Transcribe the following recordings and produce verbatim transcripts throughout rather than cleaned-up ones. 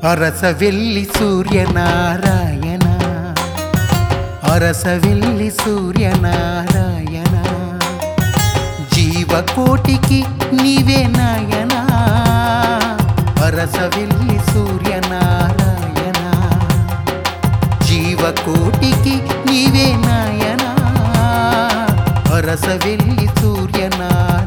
అరసవెల్లి సూర్యనారాయణ అరసవెల్లి సూర్యనారాయణ జీవకోటికి నీవే నాయన అరసవెల్లి సూర్యనారాయణ జీవకోటికి నీవే నాయన అరసవెల్లి సూర్యనారాయణ.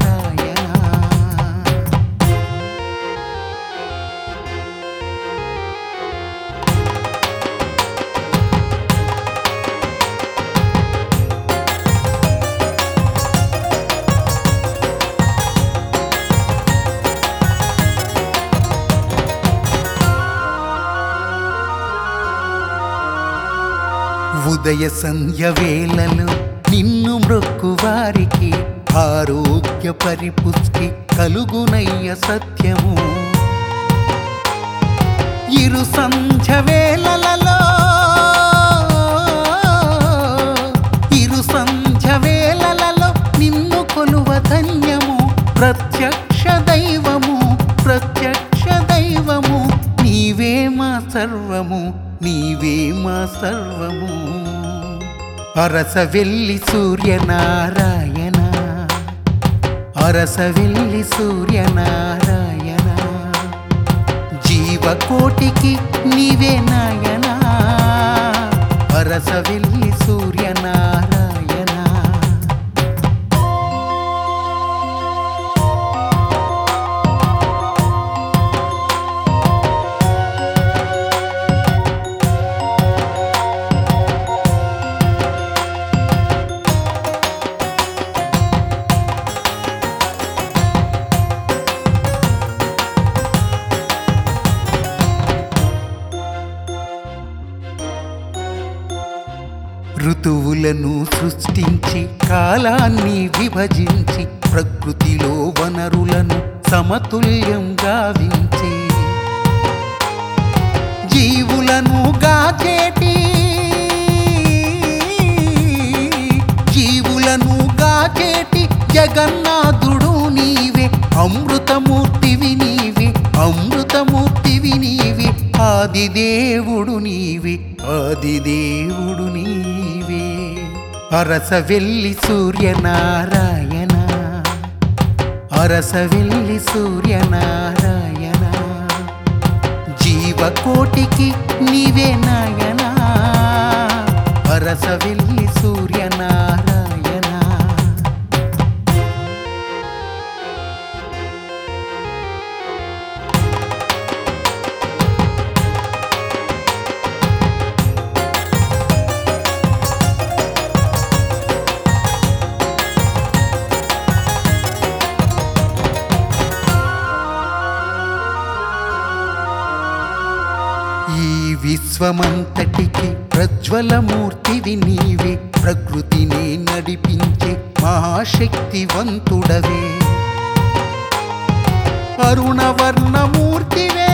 ఉదయ సంధ్య వేళలో నిన్ను మ్రొక్కువారికి ఆరోగ్య పరిపుష్టి కలుగునయ్య సత్యము. ఇరు సంధ్య వేళలలో ఇరు సంధ్య వేళలలో నిన్ను కొలువ ధన్యము. ప్రత్యక్ష దైవము ప్రత్యక్ష దైవము నీవే మా సర్వము నీవే మా సర్వము. అరసవెల్లి సూర్యనారాయణ అరసవెల్లి సూర్యనారాయణ జీవకోటికి నీవే నాయన అరసవెల్లి సూర్యనారాయణ. ఋతువులను సృష్టించి కాలాన్ని విభజించి ప్రకృతిలో వనరులను సమతుల్యం గావించి జీవులను గాచేటి జీవులను గాచేటి జగన్నాథుడు నీవే. అమృతమూర్తివి నీవే అమృతమూర్తివి నీవే ఆదిదేవుడు నీవే ఆదిదేవుడు నీవే. అరసవెల్లి సూర్యనారాయణ అరసవెల్లి సూర్యనారాయణ జీవకోటికి నీవే నాయన అరసవెల్లి సూర్యనారాయణ. ఈ విశ్వమంతటికి ప్రజ్వలమూర్తివి నీవే ప్రకృతిని నడిపించే మహాశక్తివంతుడవే. అరుణవర్ణమూర్తివే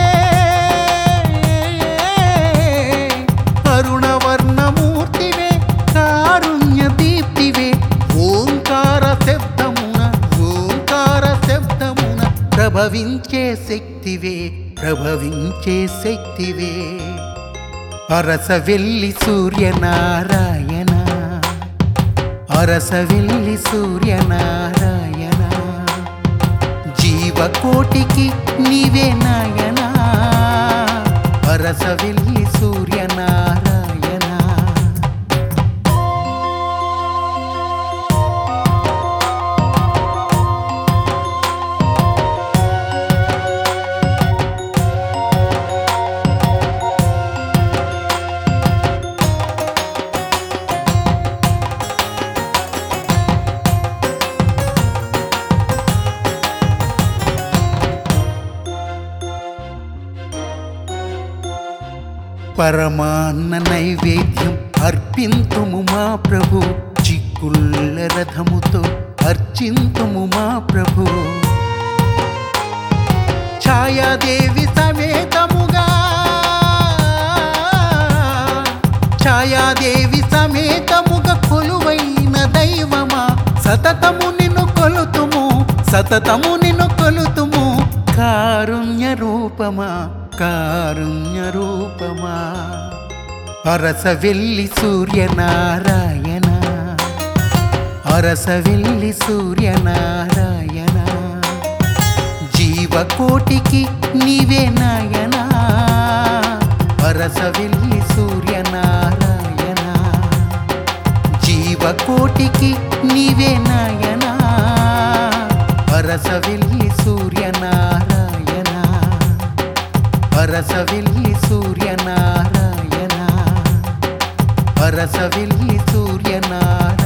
అరుణవర్ణమూర్తివే కారుణ్య దీప్తివే. ఓంకార శబ్దమున ఓంకార శబ్దమున ప్రభవించే శక్తివే ప్రభవించే శక్తివే. అరసవెల్లి సూర్యనారాయణ అరసవెల్లి సూర్యనారాయణ జీవకోటికి నీవే నాయన అరసవెల్లి సూర్యనారాయణ. పరమాన్న నైవేద్యం అర్పింతుము మా ప్రభు చిక్కుళ్ళ రథముతో అర్చింతుము మా ప్రభు. ఛాయాదేవి సమేతముగా ఛాయాదేవి సమేతముగా కొలువైన దైవమా సతతము నిన్ను కొలుతుము సతతము నిన్ను కొలుతుము కారుణ్య రూపమా కారుణ్య రూపమా అరసవెల్లి సూర్యనారాయణ అరసవెల్లి సూర్యనారాయణ జీవకోటికి నీవే నాయనా అరసవెల్లి సూర్యనారాయణ జీవకోటికి నీవే నాయనా అరసవెల్లి సూర్యనారాయణ అరసవెల్లి సూర్యనారాయణ అరసవెల్లి సూర్యనారాయణ